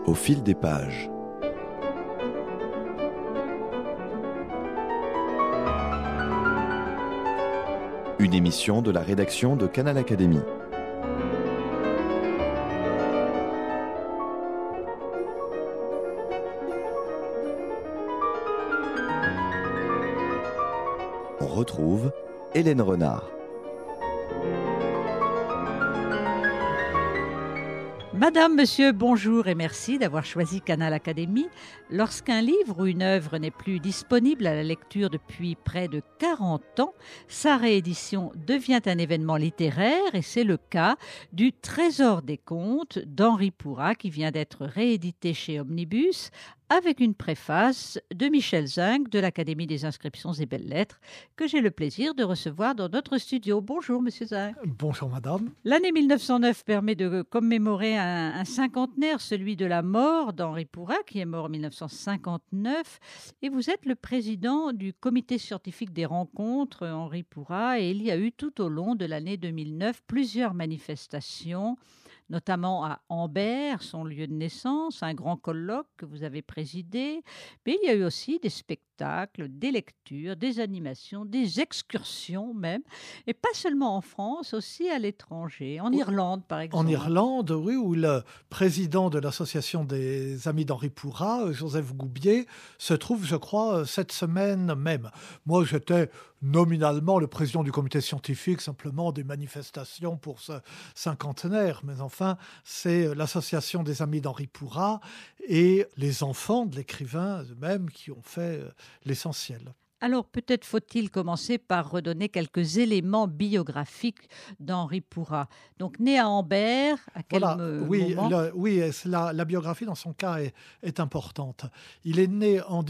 Au fil des pages. Une émission de la rédaction de Canal Académie. On retrouve Hélène Renard. Madame, monsieur, bonjour et merci d'avoir choisi Canal Académie. Lorsqu'un livre ou une œuvre n'est plus disponible à la lecture depuis près de 40 ans, sa réédition devient un événement littéraire et c'est le cas du Trésor des contes d'Henri Pourrat qui vient d'être réédité chez Omnibus avec une préface de Michel Zinc de l'Académie des inscriptions et belles-lettres que j'ai le plaisir de recevoir dans notre studio. Bonjour monsieur Zinc. Bonjour madame. L'année 1909 permet de commémorer un cinquantenaire, celui de la mort d'Henri Pourrat qui est mort en 1959 et vous êtes le président du comité scientifique des rencontres Henri Pourrat et il y a eu tout au long de l'année 2009 plusieurs manifestations, notamment à Ambert, son lieu de naissance, un grand colloque que vous avez présidé. Mais il y a eu aussi des spectacles, des lectures, des animations, des excursions même. Et pas seulement en France, aussi à l'étranger, en Irlande par exemple. En Irlande, oui, où le président de l'association des Amis d'Henri Pourrat, Joseph Goubier, se trouve, je crois, cette semaine même. Moi, j'étais nominalement le président du comité scientifique, simplement des manifestations pour ce cinquantenaire. Mais enfin, c'est l'association des Amis d'Henri Pourrat et les enfants de l'écrivain eux-mêmes qui ont fait l'essentiel. Alors peut-être faut-il commencer par redonner quelques éléments biographiques d'Henri Pourrat. Donc né à Ambert, à quel moment la biographie dans son cas est importante. Il est né en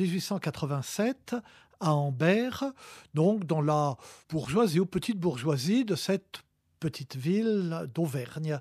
1887 à Ambert, donc dans la bourgeoisie ou petite bourgeoisie de cette petite ville d'Auvergne.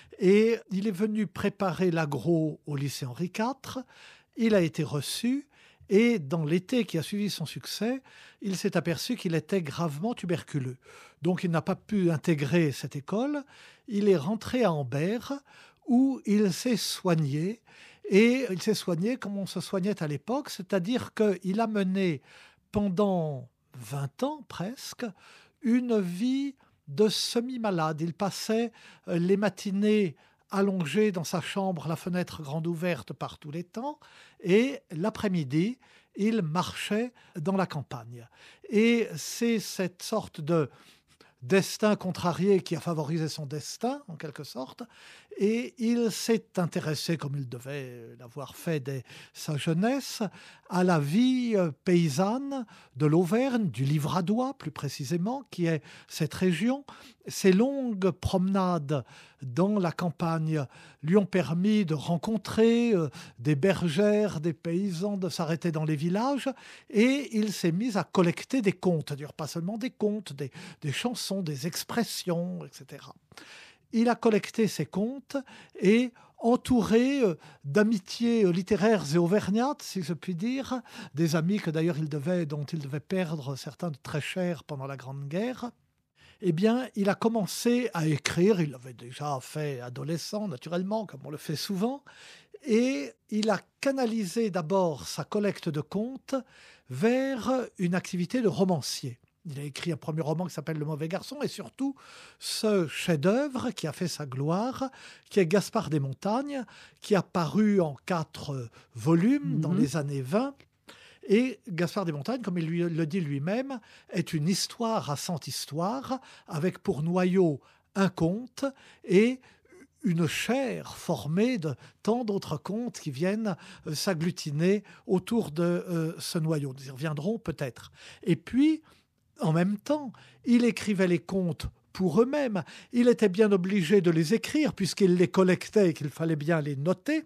Et il est venu préparer l'agro au lycée Henri IV. Il a été reçu et dans l'été qui a suivi son succès, il s'est aperçu qu'il était gravement tuberculeux. Donc il n'a pas pu intégrer cette école. Il est rentré à Ambert où il s'est soigné. Et il s'est soigné comme on se soignait à l'époque, c'est-à-dire qu'il a mené pendant 20 ans presque une vie de semi-malade. Il passait les matinées allongé dans sa chambre, la fenêtre grande ouverte par tous les temps, et l'après-midi, il marchait dans la campagne. Et c'est cette sorte de destin contrarié qui a favorisé son destin, en quelque sorte, et il s'est intéressé, comme il devait l'avoir fait dès sa jeunesse, à la vie paysanne de l'Auvergne, du Livradois plus précisément, qui est cette région. Ces longues promenades dans la campagne lui ont permis de rencontrer des bergères, des paysans, de s'arrêter dans les villages, et il s'est mis à collecter des contes, c'est-à-dire pas seulement des contes, des chansons, des expressions, etc. Il a collecté ces contes et entouré d'amitiés littéraires et auvergnates, si je puis dire, des amis que d'ailleurs dont il devait perdre certains de très chers pendant la Grande Guerre. Eh bien, il a commencé à écrire, il l'avait déjà fait adolescent, naturellement, comme on le fait souvent, et il a canalisé d'abord sa collecte de contes vers une activité de romancier. Il a écrit un premier roman qui s'appelle Le Mauvais Garçon et surtout ce chef-d'œuvre qui a fait sa gloire, qui est Gaspard des Montagnes, qui a paru en 4 volumes dans les années 20. Et Gaspard des Montagnes, comme il le dit lui-même, est une histoire à 100 histoires, avec pour noyau un conte et une chaire formée de tant d'autres contes qui viennent s'agglutiner autour de ce noyau. Nous y reviendrons peut-être. Et puis, en même temps, il écrivait les contes pour eux-mêmes. Il était bien obligé de les écrire puisqu'il les collectait et qu'il fallait bien les noter.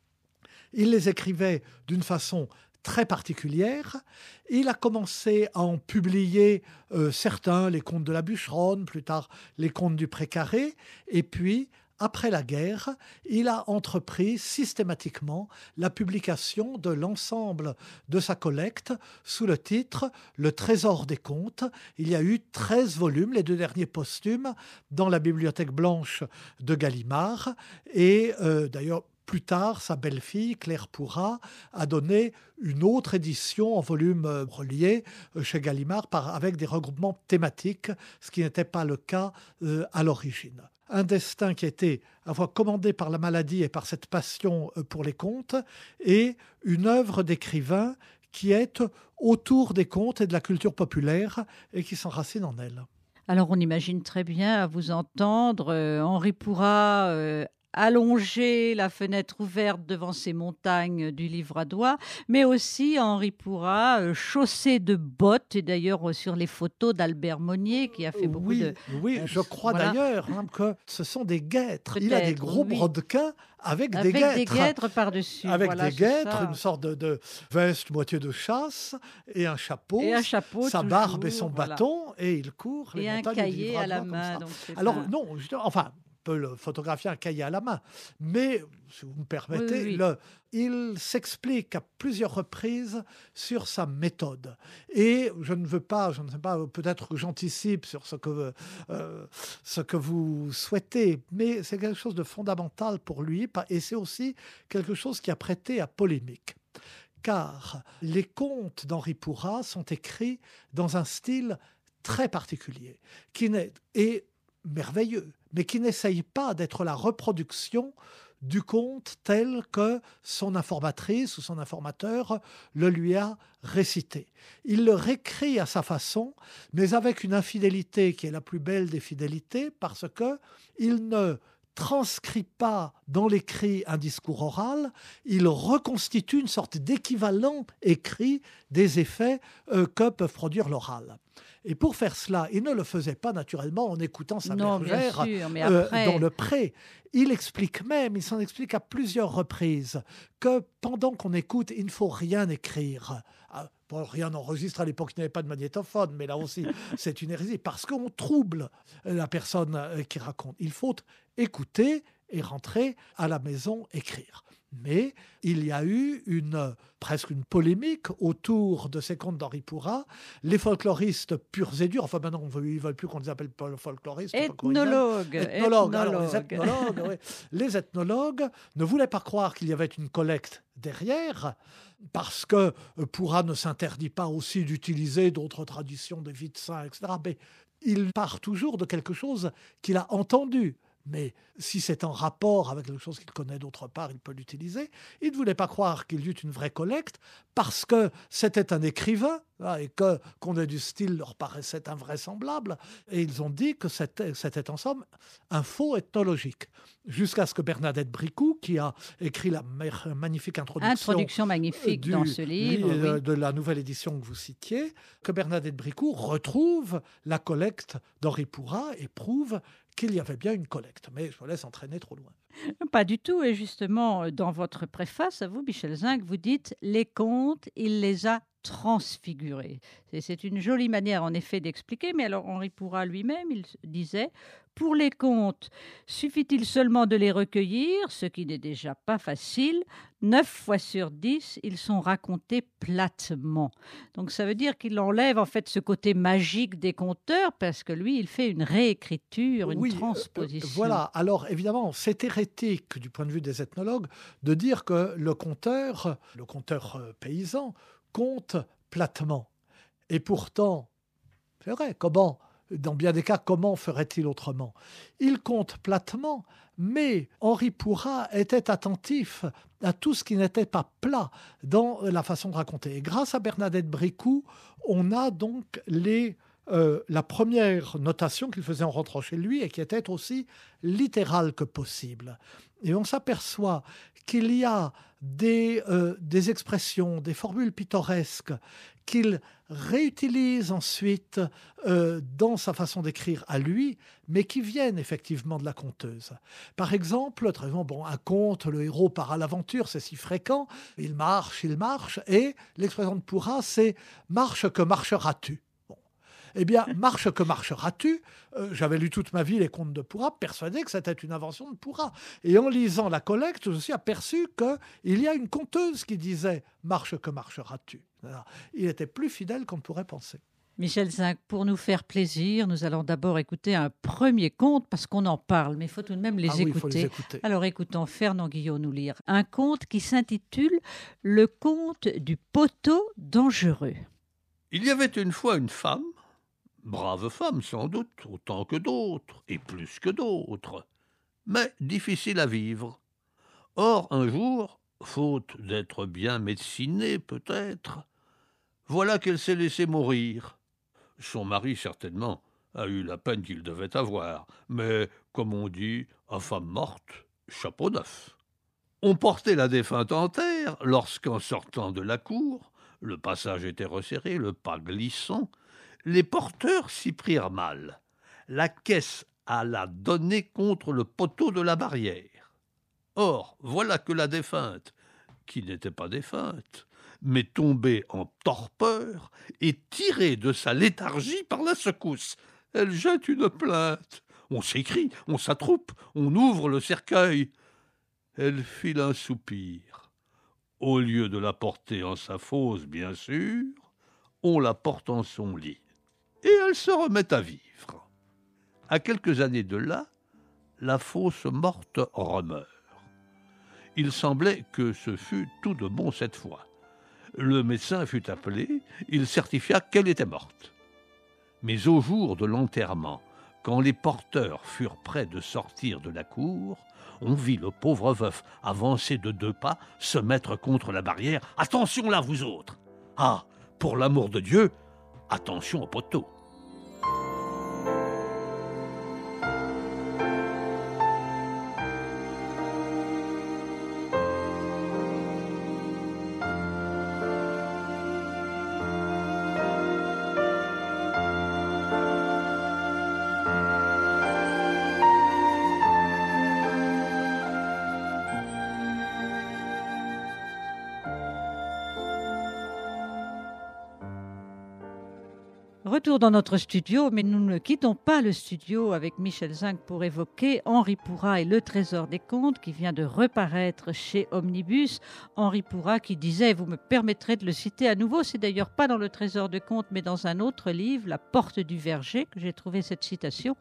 Il les écrivait d'une façon très particulière. Il a commencé à en publier certains, les contes de la bûcheronne, plus tard les contes du Précaré, et puis après la guerre, il a entrepris systématiquement la publication de l'ensemble de sa collecte sous le titre « Le Trésor des contes ». Il y a eu 13 volumes, les 2 derniers posthumes, dans la Bibliothèque blanche de Gallimard. Et d'ailleurs, plus tard, sa belle-fille, Claire Pourrat, a donné une autre édition en volume relié chez Gallimard avec des regroupements thématiques, ce qui n'était pas le cas à l'origine. Un destin qui a été à la fois commandé par la maladie et par cette passion pour les contes, et une œuvre d'écrivain qui est autour des contes et de la culture populaire et qui s'enracine en elle. Alors on imagine très bien à vous entendre Henri Pourrat allonger la fenêtre ouverte devant ces montagnes du livre à doigts, mais aussi Henri Pourrat chaussé de bottes, et d'ailleurs sur les photos d'Albert Monnier qui a fait beaucoup de... Oui, je crois d'ailleurs que ce sont des guêtres. Peut-être, il a des gros brodequins avec des guêtres par-dessus. Avec des guêtres, une sorte de veste moitié de chasse et un chapeau, sa barbe et son bâton, et il court les montagnes du livre à doigts. Et un cahier à la main. Alors non, enfin... peut le photographier un cahier à la main. Mais, si vous me permettez, il s'explique à plusieurs reprises sur sa méthode. Et je ne sais pas, peut-être que j'anticipe sur ce que vous souhaitez, mais c'est quelque chose de fondamental pour lui, et c'est aussi quelque chose qui a prêté à polémique. Car les contes d'Henri Pourrat sont écrits dans un style très particulier, et merveilleux, mais qui n'essaye pas d'être la reproduction du conte tel que son informatrice ou son informateur le lui a récité. Il le réécrit à sa façon, mais avec une infidélité qui est la plus belle des fidélités, parce qu'il ne transcrit pas dans l'écrit un discours oral, il reconstitue une sorte d'équivalent écrit des effets que peuvent produire l'oral. Et pour faire cela, il ne le faisait pas naturellement en écoutant sa bergère dans le pré. Il s'en explique à plusieurs reprises que pendant qu'on écoute, il ne faut rien écrire. Rien enregistre, à l'époque il n'y avait pas de magnétophone, mais là aussi c'est une hérésie, parce qu'on trouble la personne qui raconte. Il faut écouter et rentrer à la maison écrire. Mais il y a eu presque une polémique autour de ces contes d'Henri Pourrat. Les folkloristes purs et durs, enfin maintenant ils ne veulent plus qu'on les appelle folkloristes. Ethnologues. Les ethnologues ne voulaient pas croire qu'il y avait une collecte derrière, parce que Pourrat ne s'interdit pas aussi d'utiliser d'autres traditions, des vies de saints, etc. Mais il part toujours de quelque chose qu'il a entendu. Mais si c'est en rapport avec quelque chose qu'il connaît d'autre part, il peut l'utiliser. Il ne voulait pas croire qu'il y eut une vraie collecte parce que c'était un écrivain et qu'on ait du style leur paraissait invraisemblable. Et ils ont dit que c'était en somme un faux ethnologique. Jusqu'à ce que Bernadette Bricou, qui a écrit la magnifique introduction magnifique dans ce livre, de la nouvelle édition que vous citiez, que Bernadette Bricou retrouve la collecte d'Henri Pourrat et prouve qu'il y avait bien une collecte. Mais je me laisse entraîner trop loin. Pas du tout. Et justement, dans votre préface, à vous, Michel Zinc, vous dites « Les contes, il les a transfigurés ». C'est une jolie manière, en effet, d'expliquer. Mais alors, Henri Pourrat lui-même, il disait « Pour les contes, suffit-il seulement de les recueillir, ce qui n'est déjà pas facile. 9 fois sur 10, ils sont racontés platement. » Donc, ça veut dire qu'il enlève, en fait, ce côté magique des conteurs, parce que lui, il fait une réécriture, une transposition. Voilà. Alors, évidemment, c'est hérétique, du point de vue des ethnologues, de dire que le conteur paysan, compte platement. Et pourtant, c'est vrai, dans bien des cas, comment ferait-il autrement ? Il compte platement, mais Henri Pourrat était attentif à tout ce qui n'était pas plat dans la façon de raconter. Et grâce à Bernadette Bricou, on a donc la première notation qu'il faisait en rentrant chez lui et qui était aussi littérale que possible. Et on s'aperçoit qu'il y a des expressions, des formules pittoresques qu'il réutilise ensuite dans sa façon d'écrire à lui, mais qui viennent effectivement de la conteuse. Par exemple, un conte, le héros part à l'aventure, c'est si fréquent, il marche, et l'expression de Pourrat, c'est « marche que marcheras-tu ». Eh bien, marche que marcheras-tu, j'avais lu toute ma vie les contes de Pourrat, persuadé que c'était une invention de Pourrat. Et en lisant la collecte, je me suis aperçu qu'il y a une conteuse qui disait « marche que marcheras-tu ». Il était plus fidèle qu'on ne pourrait penser. Michel V, pour nous faire plaisir, nous allons d'abord écouter un premier conte parce qu'on en parle, mais il faut tout de même les écouter. Il faut les écouter. Alors écoutons Fernand Guillot nous lire un conte qui s'intitule « Le conte du poteau dangereux ». Il y avait une fois une femme, brave femme sans doute, autant que d'autres, et plus que d'autres, mais difficile à vivre. Or, un jour, faute d'être bien médecinée peut-être, voilà qu'elle s'est laissée mourir. Son mari, certainement, a eu la peine qu'il devait avoir, mais, comme on dit, à femme morte, chapeau neuf. On portait la défunte en terre lorsqu'en sortant de la cour, le passage était resserré, le pas glissant, les porteurs s'y prirent mal. La caisse alla donner contre le poteau de la barrière. Or, voilà que la défunte, qui n'était pas défunte, mais tombée en torpeur et tirée de sa léthargie par la secousse. Elle jette une plainte. On s'écrie, on s'attroupe, on ouvre le cercueil. Elle file un soupir. Au lieu de la porter en sa fosse, bien sûr, on la porte en son lit. Et elle se remet à vivre. À quelques années de là, la fausse morte remeurt. Il semblait que ce fût tout de bon cette fois. Le médecin fut appelé, il certifia qu'elle était morte. Mais au jour de l'enterrement, quand les porteurs furent près de sortir de la cour, on vit le pauvre veuf avancer de 2 pas, se mettre contre la barrière. « Attention là, vous autres ! Ah, pour l'amour de Dieu, attention au poteau !» Retour dans notre studio, mais nous ne quittons pas le studio avec Michel V pour évoquer Henri Pourrat et le Trésor des Contes qui vient de reparaître chez Omnibus. Henri Pourrat qui disait, vous me permettrez de le citer à nouveau, c'est d'ailleurs pas dans le Trésor des Contes mais dans un autre livre, La Porte du Verger, que j'ai trouvé cette citation.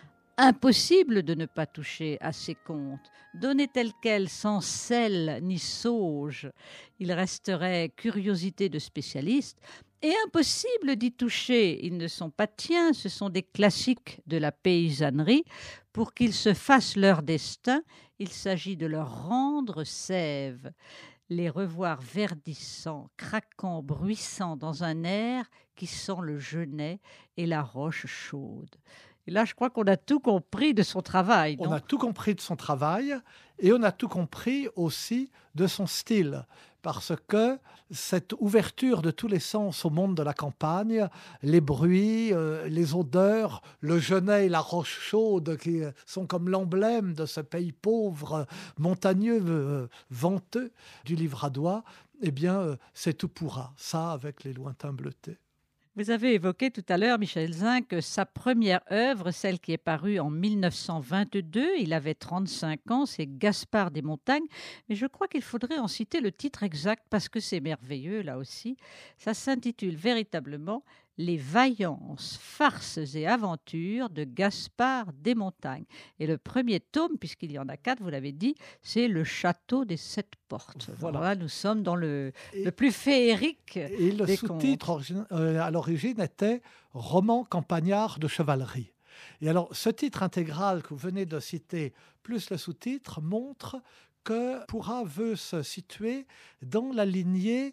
Impossible de ne pas toucher à ces contes. Donnés tels quels, sans sel ni sauge, ils resteraient curiosité de spécialistes. Et impossible d'y toucher. Ils ne sont pas tiens, ce sont des classiques de la paysannerie. Pour qu'ils se fassent leur destin, il s'agit de leur rendre sève. Les revoir verdissants, craquants, bruissants dans un air qui sent le genêt et la roche chaude. Et là, je crois qu'on a tout compris de son travail. On a tout compris de son travail et on a tout compris aussi de son style. Parce que cette ouverture de tous les sens au monde de la campagne, les bruits, les odeurs, le genêt et la roche chaude qui sont comme l'emblème de ce pays pauvre, montagneux, venteux du Livradois, eh bien, c'est tout pourra, ça avec les lointains bleutés. Vous avez évoqué tout à l'heure, Michel Zinc, sa première œuvre, celle qui est parue en 1922. Il avait 35 ans, c'est Gaspard des Montagnes. Mais je crois qu'il faudrait en citer le titre exact parce que c'est merveilleux, là aussi. Ça s'intitule véritablement « Les vaillances, farces et aventures de Gaspard des Montagnes ». Et le premier tome, puisqu'il y en a 4, vous l'avez dit, c'est Le Château des 7 Portes. Voilà. Là, nous sommes dans le plus féerique et le des sous-titre à l'origine était « Roman campagnard de chevalerie ». Et alors, ce titre intégral que vous venez de citer, plus le sous-titre, montre que Pourrat veut se situer dans la lignée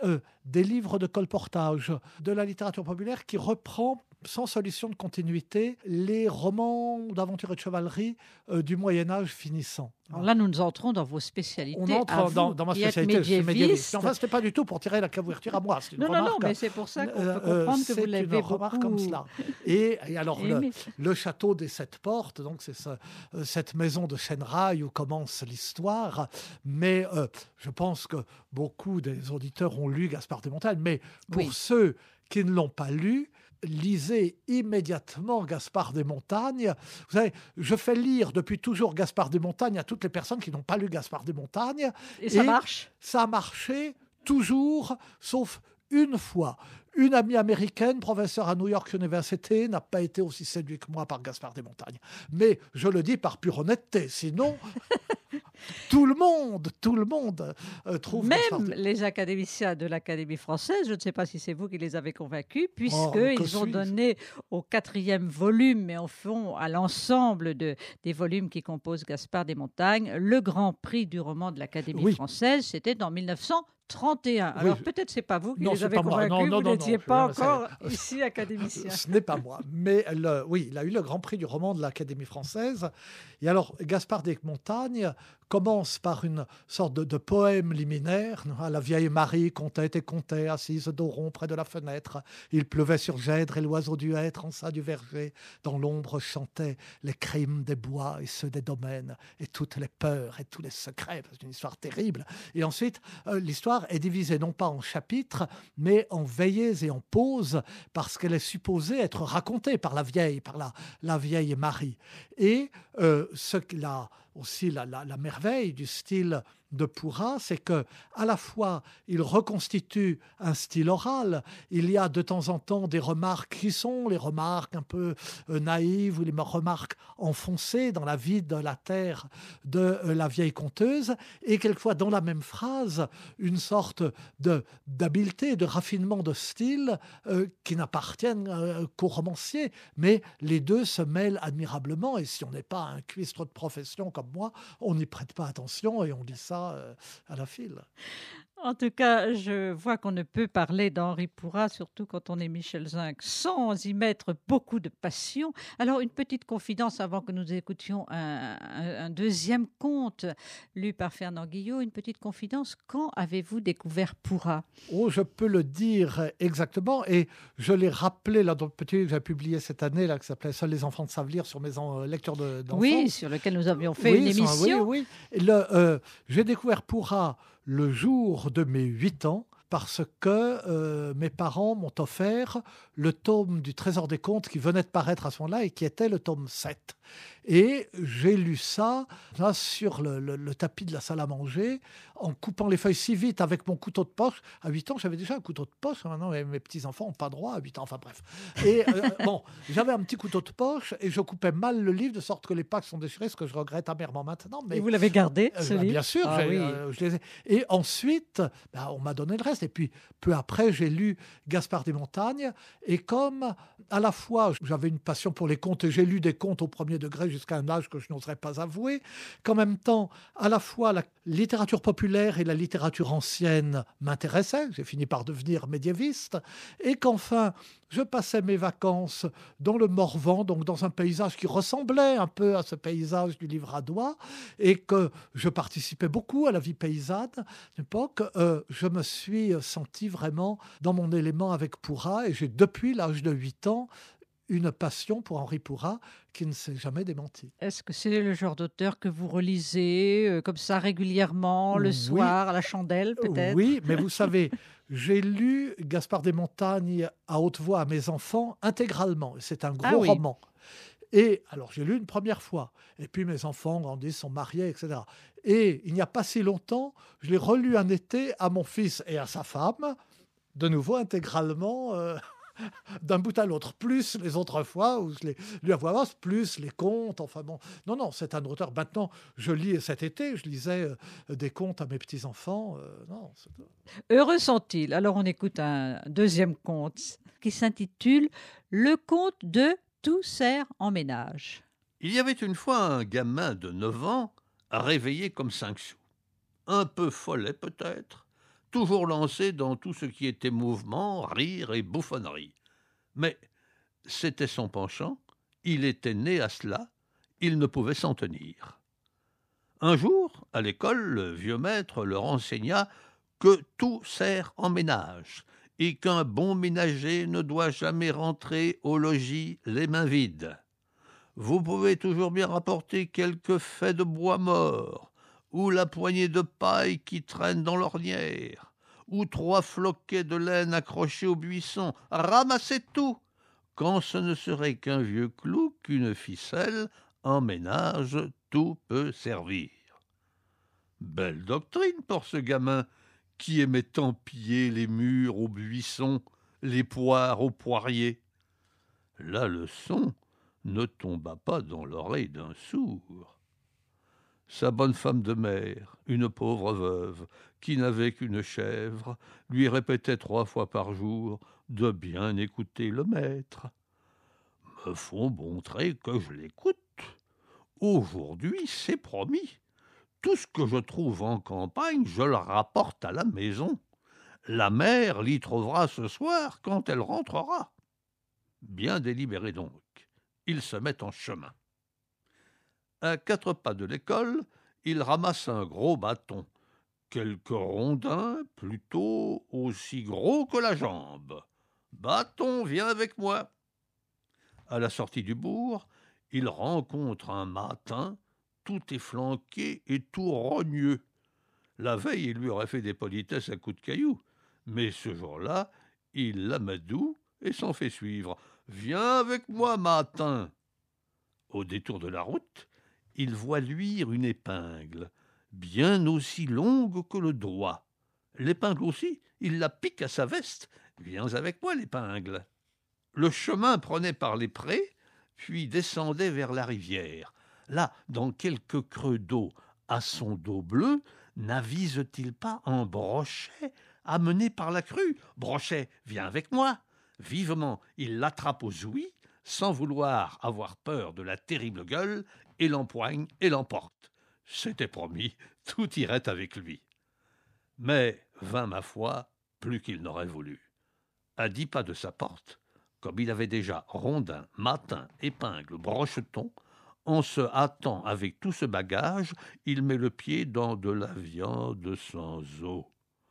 des livres de colportage de la littérature populaire qui reprend sans solution de continuité les romans d'aventure et de chevalerie du Moyen-Âge finissant. Alors là, nous entrons dans vos spécialités. On entre dans ma spécialité, je suis médiéviste. Enfin, ce n'était pas du tout pour tirer la couverture à moi. Non, mais c'est pour ça qu'on peut comprendre que vous l'avez beaucoup... C'est une remarque comme cela. Et alors, le château des 7 portes, donc c'est cette maison de chêne-rail où commence l'histoire. Mais je pense que beaucoup des auditeurs ont lu Gaspard des Montagnes. Mais pour ceux qui ne l'ont pas lu, lisez immédiatement Gaspard des Montagnes. Vous savez, je fais lire depuis toujours Gaspard des Montagnes à toutes les personnes qui n'ont pas lu Gaspard des Montagnes. Et ça marche ? Ça a marché toujours, sauf une fois, une amie américaine, professeure à New York University, n'a pas été aussi séduite que moi par Gaspard des Montagnes. Mais je le dis par pure honnêteté, sinon... Tout le monde trouve Gaspard Même les académiciens de l'Académie française, je ne sais pas si c'est vous qui les avez convaincus, puisqu'ils ont donné au 4e volume, mais au fond à l'ensemble des volumes qui composent Gaspard des Montagnes, le grand prix du roman de l'Académie française, c'était en 1931. Alors peut-être c'est pas vous qui les avez convaincus, vous n'étiez pas encore ici académicien. Ce n'est pas moi, mais oui, il a eu le grand prix du roman de l'Académie française. Et alors, Gaspard des Montagnes commence par une sorte de poème liminaire. La vieille Marie comptait et comptait, assise dos rond près de la fenêtre. Il pleuvait sur Gèdre et l'oiseau du hêtre en ça du verger. Dans l'ombre chantaient les crimes des bois et ceux des domaines, et toutes les peurs et tous les secrets. C'est une histoire terrible. Et ensuite, l'histoire est divisée non pas en chapitres, mais en veillées et en pauses, parce qu'elle est supposée être racontée par la vieille Marie. Et aussi la merveille du style de Pourrat, c'est que à la fois il reconstitue un style oral, il y a de temps en temps des remarques qui sont les remarques un peu naïves ou les remarques enfoncées dans la vie de la terre de la vieille conteuse, et quelquefois dans la même phrase une sorte d'habileté, de raffinement de style qui n'appartiennent qu'aux romanciers, mais les deux se mêlent admirablement, et si on n'est pas un cuistre de profession comme moi, on n'y prête pas attention et on lit ça à la file. En tout cas, je vois qu'on ne peut parler d'Henri Pourrat, surtout quand on est Michel Zinc, sans y mettre beaucoup de passion. Alors, une petite confidence avant que nous écoutions un deuxième conte lu par Fernand Guillot. Une petite confidence, quand avez-vous découvert Pourrat ? Oh, je peux le dire exactement, et je l'ai rappelé là, dans le petit que j'ai publié cette année, là, qui s'appelait « Seuls les enfants savent lire » sur mes lectures d'enfants. Oui, sur lequel nous avions fait une émission. Oui. J'ai découvert Pourrat le jour de mes 8 ans, parce que mes parents m'ont offert le tome du Trésor des Contes qui venait de paraître à ce moment-là et qui était le tome 7. Et j'ai lu ça là, sur le tapis de la salle à manger, en coupant les feuilles si vite avec mon couteau de poche. À 8 ans, j'avais déjà un couteau de poche. Maintenant, mes petits-enfants n'ont pas droit à 8 ans. Enfin bref. Et j'avais un petit couteau de poche et je coupais mal le livre de sorte que les pages sont déchirées, ce que je regrette amèrement maintenant. Mais, et vous l'avez gardé, ce livre ? Bien sûr. Je les ai. Et ensuite, on m'a donné le reste. Et puis, peu après, j'ai lu Gaspard des Montagnes. Et comme, à la fois, j'avais une passion pour les contes et j'ai lu des contes au premier degré jusqu'à un âge que je n'oserais pas avouer, qu'en même temps, à la fois, la littérature populaire et la littérature ancienne m'intéressaient. J'ai fini par devenir médiéviste. Et qu'enfin, je passais mes vacances dans le Morvan, donc dans un paysage qui ressemblait un peu à ce paysage du livre à doigt, et que je participais beaucoup à la vie paysanne à l'époque. Je me suis senti vraiment dans mon élément avec Pourrat, et j'ai depuis l'âge de 8 ans une passion pour Henri Pourrat qui ne s'est jamais démentie. Est-ce que c'est le genre d'auteur que vous relisez comme ça régulièrement, le soir, à la chandelle peut-être ? Oui, mais vous savez, j'ai lu Gaspard des Montagnes à haute voix à mes enfants intégralement. C'est un gros roman. Et alors, j'ai lu une première fois. Et puis, mes enfants grandissent, sont mariés, etc. Et il n'y a pas si longtemps, je l'ai relu un été à mon fils et à sa femme, de nouveau intégralement... d'un bout à l'autre, plus les autres fois où je l'ai lu à voix basse, plus les contes, enfin bon. Non, c'est un auteur. Maintenant, je lis cet été, je lisais des contes à mes petits-enfants. Heureux sont-ils. Alors, on écoute un deuxième conte qui s'intitule « Le conte de Tout sert en ménage ». Il y avait une fois un gamin de 9 ans, réveillé comme 5 sous. Un peu follet peut-être, toujours lancé dans tout ce qui était mouvement, rire et bouffonnerie. Mais c'était son penchant, il était né à cela, il ne pouvait s'en tenir. Un jour, à l'école, le vieux maître leur enseigna que tout sert en ménage et qu'un bon ménager ne doit jamais rentrer au logis les mains vides. Vous pouvez toujours bien rapporter quelques faits de bois mort, ou la poignée de paille qui traîne dans l'ornière, ou 3 floquets de laine accrochés au buisson. Ramassez tout, quand ce ne serait qu'un vieux clou, qu'une ficelle, en ménage, tout peut servir. Belle doctrine pour ce gamin qui aimait tant piller les mûres aux buissons, les poires aux poiriers. La leçon ne tomba pas dans l'oreille d'un sourd. Sa bonne femme de mère, une pauvre veuve, qui n'avait qu'une chèvre, lui répétait 3 fois par jour de bien écouter le maître. « Me font montrer que je l'écoute. Aujourd'hui, c'est promis. Tout ce que je trouve en campagne, je le rapporte à la maison. La mère l'y trouvera ce soir quand elle rentrera. » Bien délibéré donc, il se met en chemin. À 4 pas de l'école, il ramasse un gros bâton, quelques rondins plutôt aussi gros que la jambe. « Bâton, viens avec moi !» À la sortie du bourg, il rencontre un mâtin, tout efflanqué et tout rogneux. La veille, il lui aurait fait des politesses à coups de cailloux, mais ce jour-là, il l'amadou et s'en fait suivre. « Viens avec moi, mâtin !» Au détour de la route, il voit luire une épingle, bien aussi longue que le doigt. L'épingle aussi, il la pique à sa veste. « Viens avec moi, l'épingle !» Le chemin prenait par les prés, puis descendait vers la rivière. Là, dans quelques creux d'eau, à son dos bleu, n'avise-t-il pas un brochet amené par la crue ? « Brochet, viens avec moi !» Vivement, il l'attrape aux ouïes, sans vouloir avoir peur de la terrible gueule, et l'empoigne et l'emporte. C'était promis, tout irait avec lui. Mais vint, ma foi, plus qu'il n'aurait voulu. À 10 pas de sa porte, comme il avait déjà rondin, mâtin, épingle, brocheton, en se hâtant avec tout ce bagage, il met le pied dans de la viande sans os.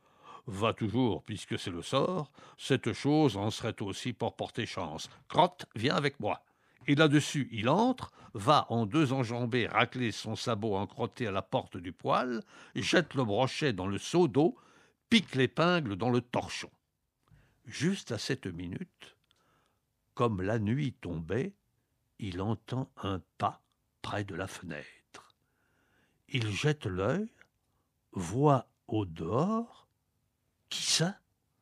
Va toujours, puisque c'est le sort, cette chose en serait aussi pour porter chance. Crotte, viens avec moi. Et là-dessus, il entre, va en 2 enjambées racler son sabot encrotté à la porte du poêle, jette le brochet dans le seau d'eau, pique l'épingle dans le torchon. Juste à cette minute, comme la nuit tombait, il entend un pas près de la fenêtre. Il jette l'œil, voit au dehors, qui ça ?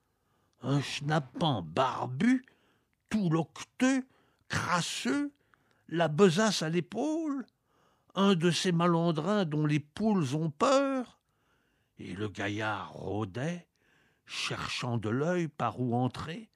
Un schnappant barbu, tout loqueteux, crasseux, la besace à l'épaule, un de ces malandrins dont les poules ont peur. Et le gaillard rôdait, cherchant de l'œil par où entrer.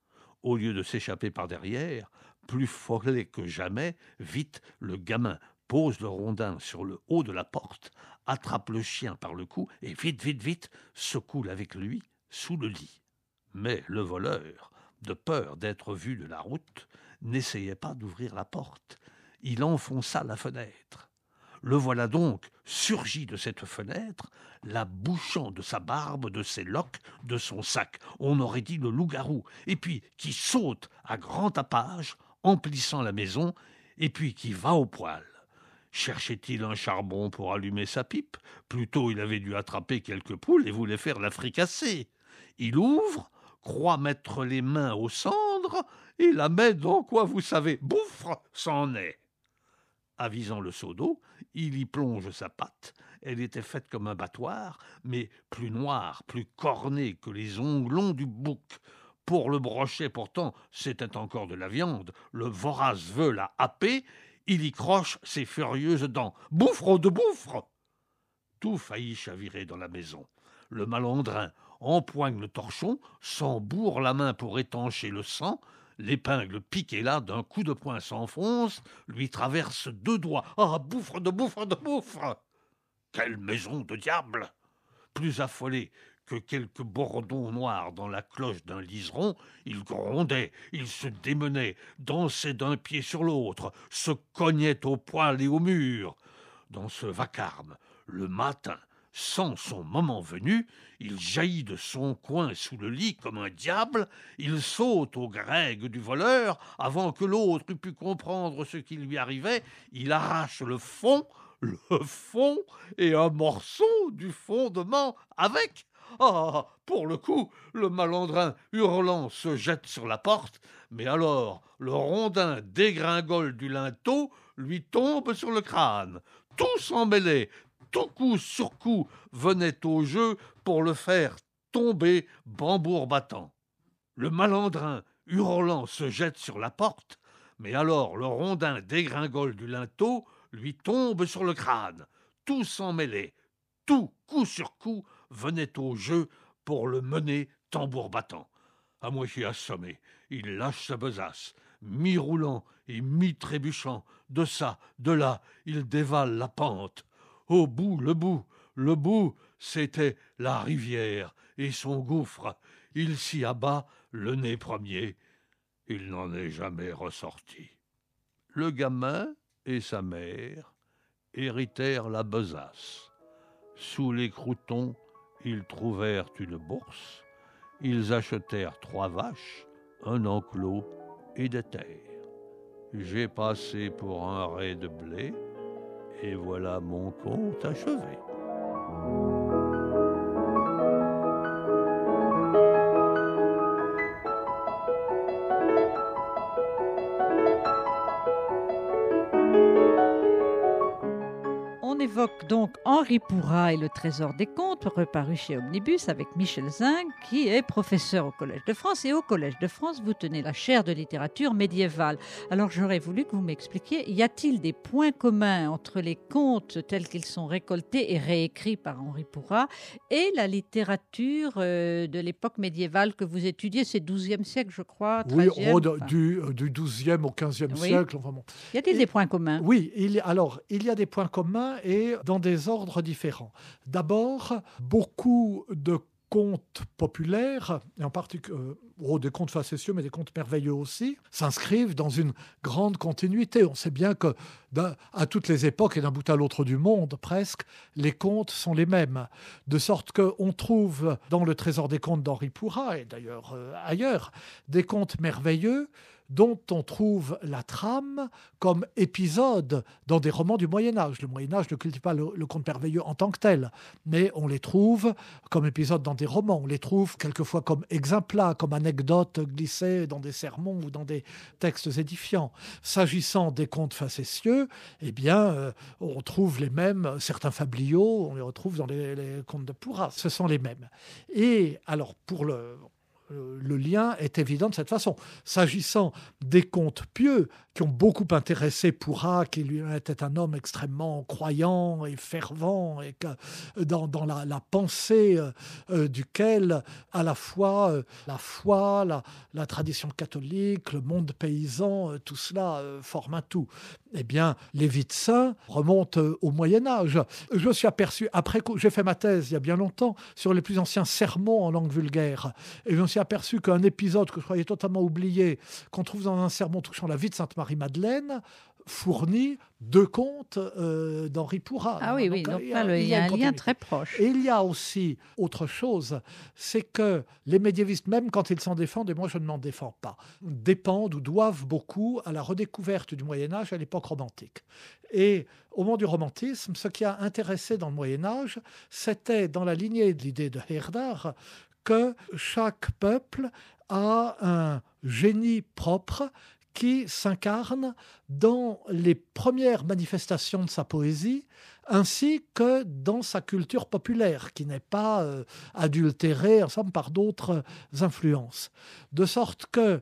Au lieu de s'échapper par derrière, plus follet que jamais, vite le gamin pose le rondin sur le haut de la porte, attrape le chien par le cou et vite, se coule avec lui sous le lit. Mais le voleur, de peur d'être vu de la route, n'essayait pas d'ouvrir la porte. Il enfonça la fenêtre. Le voilà donc surgi de cette fenêtre, la bouchant de sa barbe, de ses loques, de son sac. On aurait dit le loup-garou. Et puis qui saute à grand tapage, emplissant la maison, et puis qui va au poêle. Cherchait-il un charbon pour allumer sa pipe ? Plutôt il avait dû attraper quelques poules et voulait faire la fricasser. Il ouvre, croit mettre les mains aux cendres, et la met dans quoi, vous savez, bouffre, c'en est. Avisant le seau d'eau, il y plonge sa patte. Elle était faite comme un battoir, mais plus noire, plus cornée que les onglons du bouc. Pour le brochet, pourtant, c'était encore de la viande. Le vorace veut la happer, il y croche ses furieuses dents. « Bouffre de bouffre !» Tout faillit chavirer dans la maison. Le malandrin empoigne le torchon, s'embourre la main pour étancher le sang. L'épingle piquée là, d'un coup de poing s'enfonce, lui traverse 2 doigts. « Ah, bouffre de bouffre de bouffre !» Quelle maison de diable ! Plus affolé que quelques bourdons noirs dans la cloche d'un liseron, il grondait, il se démenait, dansait d'un pied sur l'autre, se cognait au poêle et au mur. Dans ce vacarme, le matin, sans son moment venu, il jaillit de son coin sous le lit comme un diable, il saute au grègue du voleur, avant que l'autre eût pu comprendre ce qui lui arrivait, il arrache le fond et un morceau du fondement avec. Ah, pour le coup, le malandrin, hurlant, se jette sur la porte, mais alors le rondin dégringole du linteau, lui tombe sur le crâne. Tout s'en mêlait, tout coup sur coup venait au jeu pour le faire tomber bambour battant. Le malandrin, hurlant, se jette sur la porte, mais alors le rondin dégringole du linteau, lui tombe sur le crâne. Tout s'en mêlait, tout, coup sur coup, venait au jeu pour le mener tambour battant. À moitié assommé, il lâche sa besace, mi-roulant et mi-trébuchant, de ça, de là, il dévale la pente. Au bout, le bout, c'était la rivière et son gouffre. Il s'y abat, le nez premier. Il n'en est jamais ressorti. Le gamin et sa mère héritèrent la besace. Sous les croûtons, ils trouvèrent une bourse. Ils achetèrent 3 vaches, un enclos et des terres. J'ai passé pour un rai de blé, et voilà mon conte achevé. On évoque donc Henri Pourrat et le Trésor des contes, reparu chez Omnibus avec Michel Zing, qui est professeur au Collège de France. Et au Collège de France, vous tenez la chaire de littérature médiévale. Alors j'aurais voulu que vous m'expliquiez, y a-t-il des points communs entre les contes tels qu'ils sont récoltés et réécrits par Henri Pourrat et la littérature de l'époque médiévale que vous étudiez, c'est 12e siècle, je crois, 13e, du 12e au 15e siècle. Enfin bon. Y a-t-il des points communs? Oui, il y a des points communs et dans des ordres différents. D'abord, beaucoup de contes populaires, et en particulier des contes facétieux, mais des contes merveilleux aussi, s'inscrivent dans une grande continuité. On sait bien que à toutes les époques et d'un bout à l'autre du monde, presque, les contes sont les mêmes. De sorte qu'on trouve dans le Trésor des contes d'Henri Pourrat, et d'ailleurs ailleurs, des contes merveilleux dont on trouve la trame comme épisode dans des romans du Moyen-Âge. Le Moyen-Âge ne cultive pas le conte merveilleux en tant que tel, mais on les trouve comme épisodes dans des romans. On les trouve quelquefois comme exempla, comme anecdotes glissées dans des sermons ou dans des textes édifiants. S'agissant des contes facétieux, eh bien, on trouve les mêmes, certains fabliaux, on les retrouve dans les contes de Pourrat. Ce sont les mêmes. Et alors, pour le lien est évident de cette façon. S'agissant des contes pieux qui ont beaucoup intéressé Pourrat, qui lui était un homme extrêmement croyant et fervent, et que dans la pensée duquel à la fois la foi, la tradition catholique, le monde paysan, tout cela forme un tout. Eh bien, les vies de saints remontent au Moyen-Âge. Je me suis aperçu, après que j'ai fait ma thèse il y a bien longtemps, sur les plus anciens sermons en langue vulgaire, et je me suis aperçu qu'un épisode que je croyais totalement oublié, qu'on trouve dans un sermon touchant la vie de Sainte Marie-Madeleine, fournit 2 contes d'Henri Pourrat. Ah oui, donc là, il y a un lien très proche. Et il y a aussi autre chose, c'est que les médiévistes, même quand ils s'en défendent, et moi je ne m'en défends pas, dépendent ou doivent beaucoup à la redécouverte du Moyen-Âge à l'époque romantique. Et au moment du romantisme, ce qui a intéressé dans le Moyen-Âge, c'était dans la lignée de l'idée de Herdar, que chaque peuple a un génie propre qui s'incarne dans les premières manifestations de sa poésie, ainsi que dans sa culture populaire, qui n'est pas adultérée ensemble par d'autres influences. De sorte que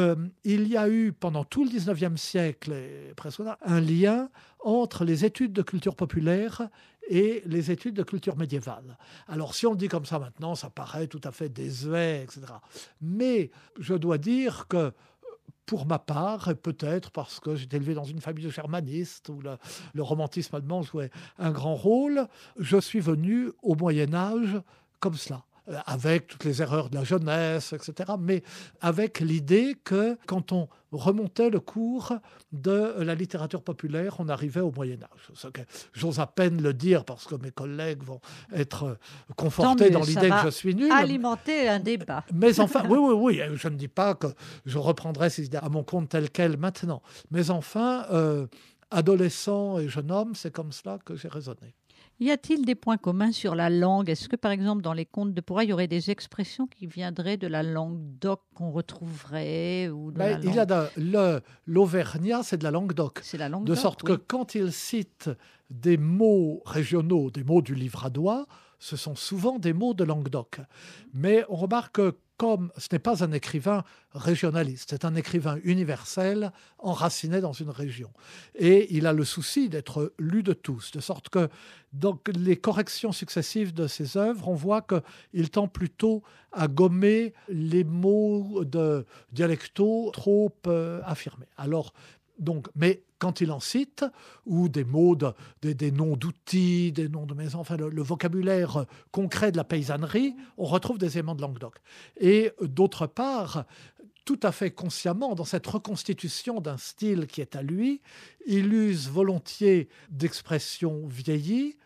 il y a eu pendant tout le 19e siècle, et presque un lien entre les études de culture populaire et les études de culture médiévale. Alors, si on le dit comme ça maintenant, ça paraît tout à fait désuet, etc. Mais je dois dire que pour ma part, et peut-être parce que j'étais élevé dans une famille de germanistes où le romantisme allemand jouait un grand rôle, je suis venu au Moyen-Âge comme cela, avec toutes les erreurs de la jeunesse, etc., mais avec l'idée que quand on remontait le cours de la littérature populaire, on arrivait au Moyen-Âge. J'ose à peine le dire parce que mes collègues vont être confortés dans l'idée que je suis nul. Alimenter un débat. Mais enfin, oui, je ne dis pas que je reprendrai ces idées à mon compte tel quel maintenant. Mais enfin, adolescent et jeune homme, c'est comme cela que j'ai raisonné. Y a-t-il des points communs sur la langue? Est-ce que, par exemple, dans les contes de Pourra, il y aurait des expressions qui viendraient de la langue d'oc qu'on retrouverait ou de la Il y a langue... l'auvergnat, c'est de la langue d'oc. C'est la langue De d'oc, sorte oui. que quand il cite des mots régionaux, des mots du livradois, ce sont souvent des mots de Languedoc. Mais on remarque que comme ce n'est pas un écrivain régionaliste, c'est un écrivain universel enraciné dans une région. Et il a le souci d'être lu de tous, de sorte que dans les corrections successives de ses œuvres, on voit qu'il tend plutôt à gommer les mots de dialectaux trop affirmés. Alors, donc, mais quand il en cite, ou des mots, des noms d'outils, des noms de maisons, enfin le vocabulaire concret de la paysannerie, on retrouve des éléments de Languedoc. Et d'autre part, tout à fait consciemment, dans cette reconstitution d'un style qui est à lui, il use volontiers d'expressions vieillies,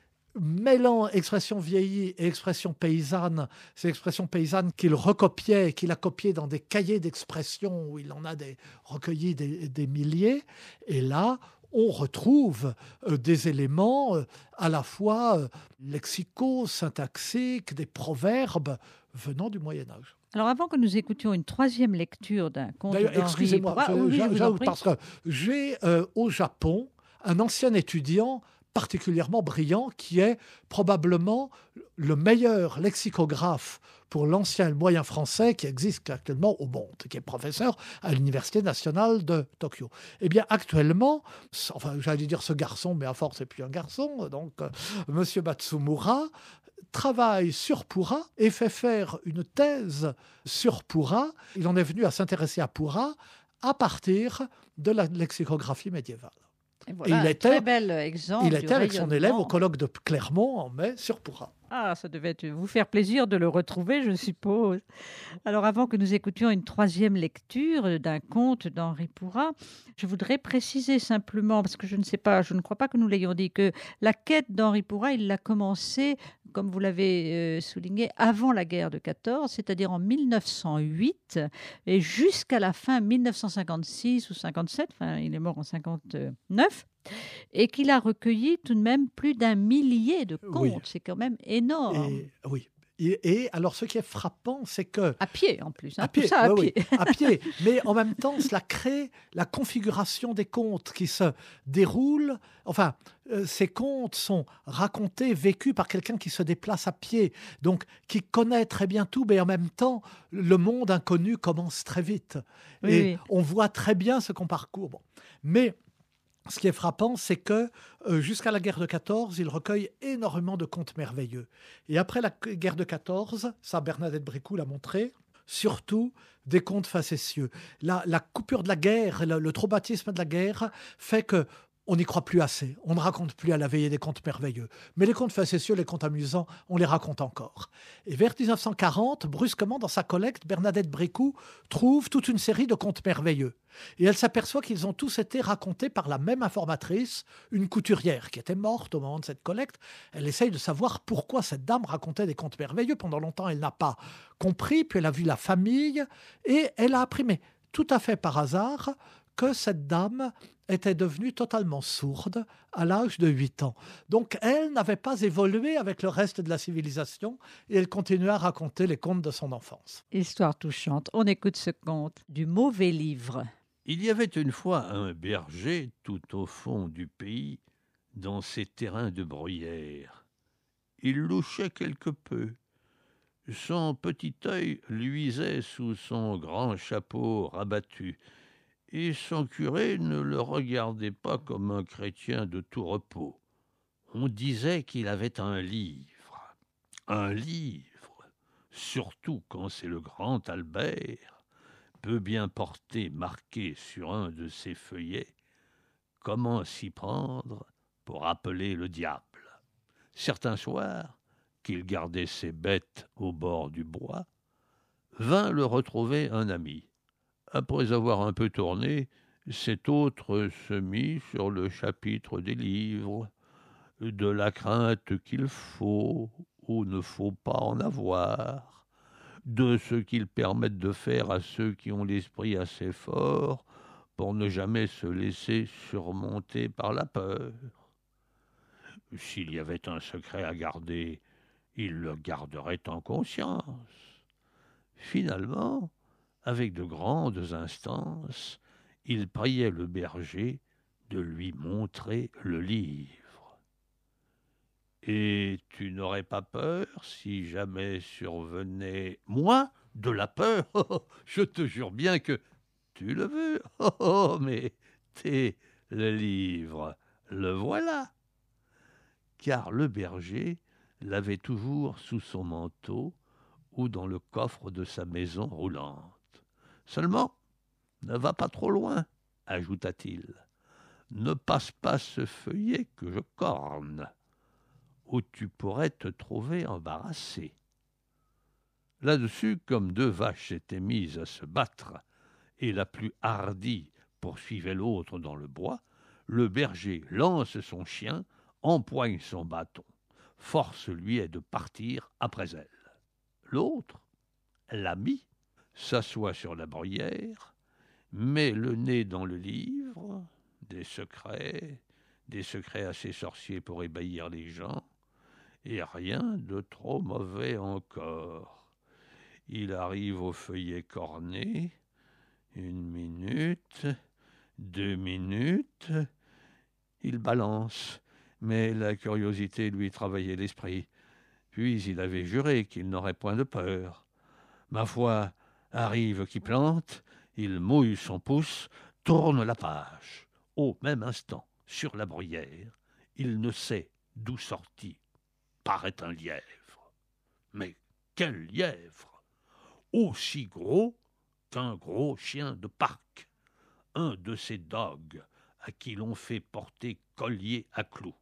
mêlant expression vieillie et expression paysanne, ces expressions paysannes qu'il recopiait, qu'il a copiées dans des cahiers d'expression où il en a recueilli des milliers. Et là, on retrouve des éléments à la fois lexicaux, syntaxiques, des proverbes venant du Moyen-Âge. Alors, avant que nous écoutions une troisième lecture d'un conte D'ailleurs, d'Henri excusez-moi, Pourra... Oui, je vous en prie. parce que j'ai au Japon un ancien étudiant particulièrement brillant qui est probablement le meilleur lexicographe pour l'ancien et le moyen français qui existe actuellement au monde, qui est professeur à l'Université nationale de Tokyo. Eh bien, actuellement, enfin, j'allais dire ce garçon, mais à force, c'est plus un garçon, donc Monsieur Matsumura travaille sur Pourra et fait faire une thèse sur Pourra. Il en est venu à s'intéresser à Pourra à partir de la lexicographie médiévale. Et voilà, il était, très bel exemple. Il était avec son élève au colloque de Clermont en mai sur Pourra. Ah, ça devait vous faire plaisir de le retrouver, je suppose. Alors, avant que nous écoutions une troisième lecture d'un conte d'Henri Pourra, je voudrais préciser simplement, parce que je ne crois pas que nous l'ayons dit, que la quête d'Henri Pourra, il l'a commencé, comme vous l'avez souligné, avant la guerre de 14, c'est-à-dire en 1908, et jusqu'à la fin 1956 ou 57, enfin, il est mort en 59. Et qu'il a recueilli tout de même plus d'1 millier de contes. Oui. C'est quand même énorme. Oui. Et alors, ce qui est frappant, c'est que... À pied, en plus. À pied, tout ça à pied. Oui, à pied. Mais en même temps, cela crée la configuration des contes qui se déroulent. Enfin, ces contes sont racontés, vécus par quelqu'un qui se déplace à pied, donc qui connaît très bien tout, mais en même temps, le monde inconnu commence très vite. Oui, et on voit très bien ce qu'on parcourt. Bon. Mais... ce qui est frappant, c'est que jusqu'à la guerre de 14, il recueille énormément de contes merveilleux. Et après la guerre de 14, ça Bernadette Brécoux l'a montré, surtout des contes facétieux. La coupure de la guerre, le traumatisme de la guerre fait que on n'y croit plus assez. On ne raconte plus à la veillée des contes merveilleux. Mais les contes facétieux, les contes amusants, on les raconte encore. Et vers 1940, brusquement, dans sa collecte, Bernadette Brécoux trouve toute une série de contes merveilleux. Et elle s'aperçoit qu'ils ont tous été racontés par la même informatrice, une couturière qui était morte au moment de cette collecte. Elle essaye de savoir pourquoi cette dame racontait des contes merveilleux. Pendant longtemps, elle n'a pas compris, puis elle a vu la famille, et elle a appris, mais tout à fait par hasard, que cette dame était devenue totalement sourde à l'âge de 8 ans. Donc, elle n'avait pas évolué avec le reste de la civilisation et elle continuait à raconter les contes de son enfance. Histoire touchante. On écoute ce conte du mauvais livre. Il y avait une fois un berger tout au fond du pays, dans ses terrains de bruyère. Il louchait quelque peu. Son petit œil luisait sous son grand chapeau rabattu. Et son curé ne le regardait pas comme un chrétien de tout repos. On disait qu'il avait un livre, surtout quand c'est le grand Albert, peut bien porter marqué sur un de ses feuillets comment s'y prendre pour appeler le diable. Certains soirs, qu'il gardait ses bêtes au bord du bois, vint le retrouver un ami. Après avoir un peu tourné, cet autre se mit sur le chapitre des livres, de la crainte qu'il faut ou ne faut pas en avoir, de ce qu'ils permettent de faire à ceux qui ont l'esprit assez fort pour ne jamais se laisser surmonter par la peur. S'il y avait un secret à garder, il le garderait en conscience. Finalement, avec de grandes instances, il priait le berger de lui montrer le livre. « Et tu n'aurais pas peur si jamais survenait... »« Moi, de la peur? Je te jure bien que... »« Tu le veux? Mais le livre, le voilà. » Car le berger l'avait toujours sous son manteau ou dans le coffre de sa maison roulante. « Seulement, ne va pas trop loin, ajouta-t-il. Ne passe pas ce feuillet que je corne, ou tu pourrais te trouver embarrassé. » Là-dessus, comme deux vaches s'étaient mises à se battre, et la plus hardie poursuivait l'autre dans le bois, le berger lance son chien, empoigne son bâton. Force lui est de partir après elle. L'autre, l'ami, s'assoit sur la bruyère, met le nez dans le livre, des secrets assez sorciers pour ébahir les gens, et rien de trop mauvais encore. Il arrive au feuillet corné, 1 minute, 2 minutes, il balance, mais la curiosité lui travaillait l'esprit. Puis il avait juré qu'il n'aurait point de peur. Ma foi, arrive qui plante, il mouille son pouce, tourne la page. Au même instant, sur la bruyère, il ne sait d'où sortit paraît un lièvre. Mais quel lièvre! Aussi gros qu'un gros chien de parc, un de ces dogs à qui l'on fait porter collier à clous.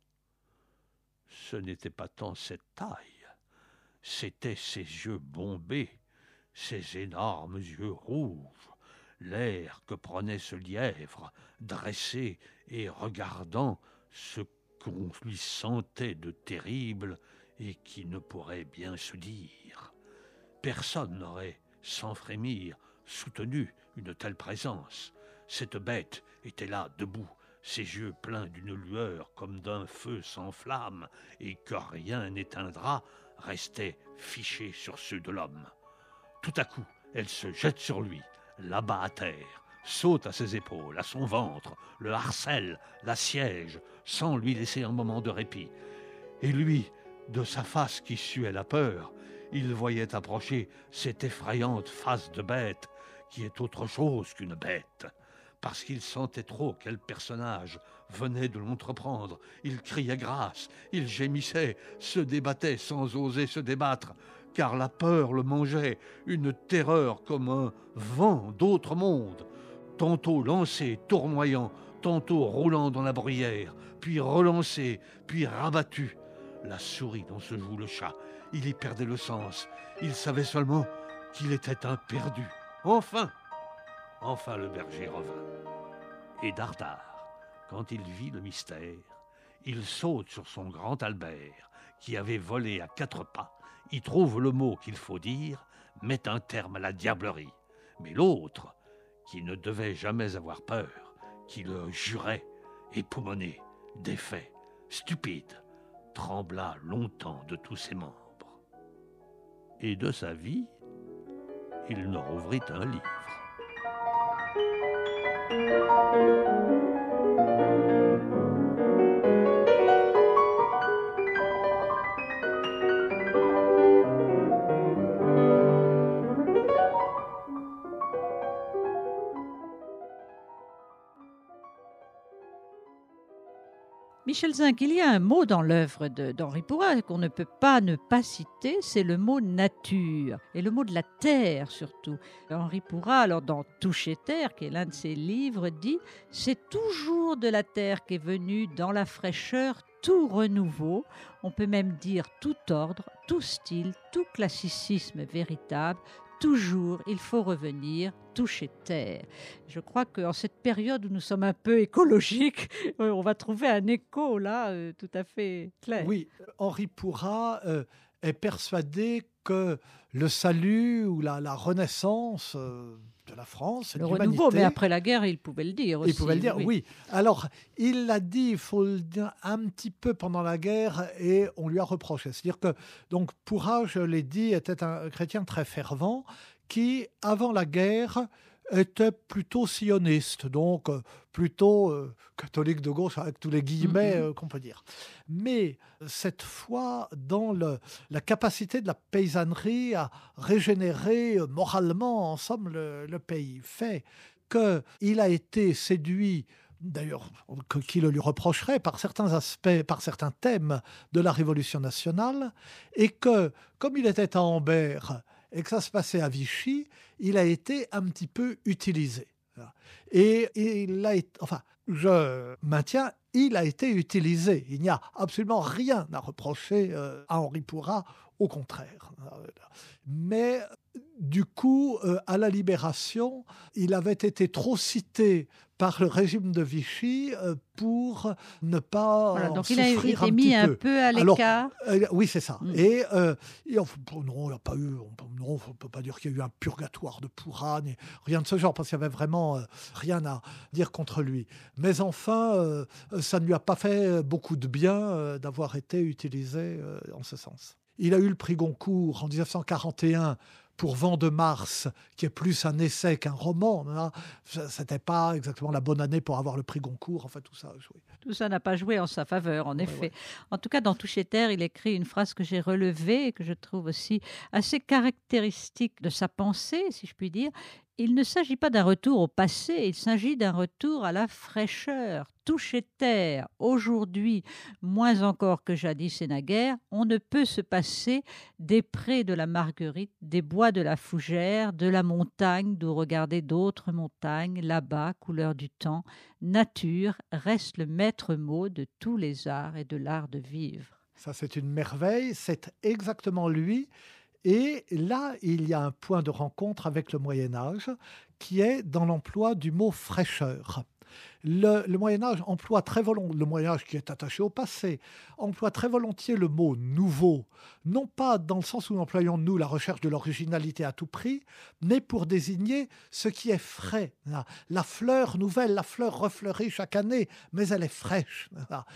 Ce n'était pas tant cette taille, c'étaient ses yeux bombés, ses énormes yeux rouges, l'air que prenait ce lièvre, dressé et regardant ce qu'on lui sentait de terrible et qui ne pourrait bien se dire. Personne n'aurait, sans frémir, soutenu une telle présence. Cette bête était là, debout, ses yeux pleins d'une lueur comme d'un feu sans flamme, et que rien n'éteindra, restaient fichés sur ceux de l'homme. Tout à coup, elle se jette sur lui, l'abat à terre, saute à ses épaules, à son ventre, le harcèle, l'assiège, sans lui laisser un moment de répit. Et lui, de sa face qui suait la peur, il voyait approcher cette effrayante face de bête, qui est autre chose qu'une bête. Parce qu'il sentait trop quel personnage venait de l'entreprendre, il criait grâce, il gémissait, se débattait sans oser se débattre, car la peur le mangeait, une terreur comme un vent d'autre monde, tantôt lancé, tournoyant, tantôt roulant dans la bruyère, puis relancé, puis rabattu. La souris dont se joue le chat, il y perdait le sens, il savait seulement qu'il était un perdu. Enfin le berger revint. Et Dardare, quand il vit le mystère, il saute sur son grand Albert, qui avait volé à 4 pas, y trouve le mot qu'il faut dire, met un terme à la diablerie. Mais l'autre, qui ne devait jamais avoir peur, qui le jurait, époumoné, défait, stupide, trembla longtemps de tous ses membres. Et de sa vie, il ne rouvrit un livre. Michel Zinc, il y a un mot dans l'œuvre d'Henri Pourrat qu'on ne peut pas ne pas citer, c'est le mot nature, et le mot de la terre surtout. Henri Pourrat, alors dans Toucher terre, qui est l'un de ses livres, dit « C'est toujours de la terre qu'est venu dans la fraîcheur tout renouveau, on peut même dire tout ordre, tout style, tout classicisme véritable, toujours, il faut revenir, toucher terre. » Je crois qu'en cette période où nous sommes un peu écologiques, on va trouver un écho là tout à fait clair. Oui, Henri Pourrat est persuadé que le salut ou la renaissance de la France, Le de renouveau, l'humanité... mais après la guerre, il pouvait le dire aussi. Il pouvait le dire, oui. Alors, il l'a dit, il faut le dire, un petit peu pendant la guerre, et on lui a reproché. C'est-à-dire que, donc, Pourra, je l'ai dit, était un chrétien très fervent, qui, avant la guerre, était plutôt sioniste, donc plutôt catholique de gauche, avec tous les guillemets qu'on peut dire. Mais cette foi dans la capacité de la paysannerie à régénérer moralement, en somme, le pays, fait qu'il a été séduit, d'ailleurs, qui le lui reprocherait par certains aspects, par certains thèmes de la Révolution nationale, et que, comme il était à Ambert, et que ça se passait à Vichy, il a été un petit peu utilisé. Et il a été, enfin, je maintiens, il a été utilisé. Il n'y a absolument rien à reprocher à Henri Pourra, au contraire. Mais du coup, à la Libération, il avait été trop cité par le régime de Vichy pour ne pas Voilà, donc il souffrir a été mis un petit peu à l'écart. Oui, c'est ça. Et non, il n'y a pas eu, on ne peut pas dire qu'il y a eu un purgatoire de Pourra, ni rien de ce genre, parce qu'il n'y avait vraiment rien à dire contre lui. Mais enfin, ça ne lui a pas fait beaucoup de bien d'avoir été utilisé en ce sens. Il a eu le prix Goncourt en 1941 pour Vent de Mars, qui est plus un essai qu'un roman. Ce n'était pas exactement la bonne année pour avoir le prix Goncourt. Enfin, tout ça a joué. Tout ça n'a pas joué en sa faveur, en effet. Ouais. En tout cas, dans Toucher Terre, il écrit une phrase que j'ai relevée et que je trouve aussi assez caractéristique de sa pensée, si je puis dire. Il ne s'agit pas d'un retour au passé, il s'agit d'un retour à la fraîcheur. Toucher terre, aujourd'hui, moins encore que jadis et naguère, on ne peut se passer des prés de la Marguerite, des bois de la Fougère, de la montagne d'où regarder d'autres montagnes, là-bas, couleur du temps. Nature reste le maître mot de tous les arts et de l'art de vivre. Ça, c'est une merveille, c'est exactement lui. Et là, il y a un point de rencontre avec le Moyen-Âge qui est dans l'emploi du mot fraîcheur. Le Moyen-Âge emploie très volontiers, le Moyen-Âge qui est attaché au passé, emploie très volontiers le mot nouveau, non pas dans le sens où nous employons nous la recherche de l'originalité à tout prix, mais pour désigner ce qui est frais. La fleur nouvelle, la fleur refleurit chaque année, mais elle est fraîche.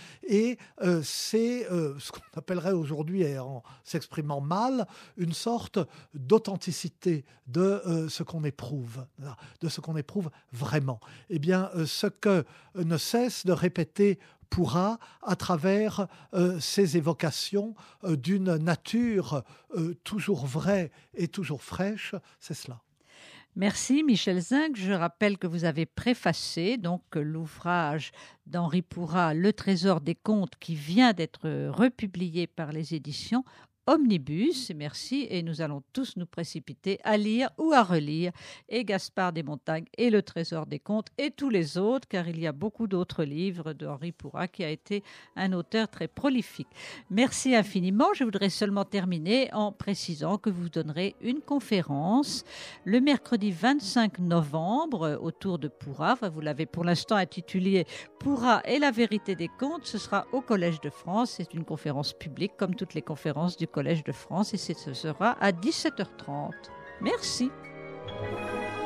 Et c'est ce qu'on appellerait aujourd'hui, en s'exprimant mal, une sorte d'authenticité de ce qu'on éprouve, de ce qu'on éprouve vraiment. Eh bien, ce que ne cesse de répéter Pourra à travers ces évocations d'une nature toujours vraie et toujours fraîche, c'est cela. Merci Michel Zinc. Je rappelle que vous avez préfacé donc l'ouvrage d'Henri Pourra, Le Trésor des Contes, qui vient d'être republié par les éditions Omnibus. Merci, et nous allons tous nous précipiter à lire ou à relire et Gaspard des Montagnes et Le Trésor des Contes et tous les autres, car il y a beaucoup d'autres livres d'Henri Pourra qui a été un auteur très prolifique. Merci infiniment. Je voudrais seulement terminer en précisant que vous donnerez une conférence le mercredi 25 novembre autour de Pourra. Enfin, vous l'avez pour l'instant intitulé Pourra et la vérité des contes. Ce sera au Collège de France. C'est une conférence publique comme toutes les conférences du Collège de France et ce sera à 17h30. Merci.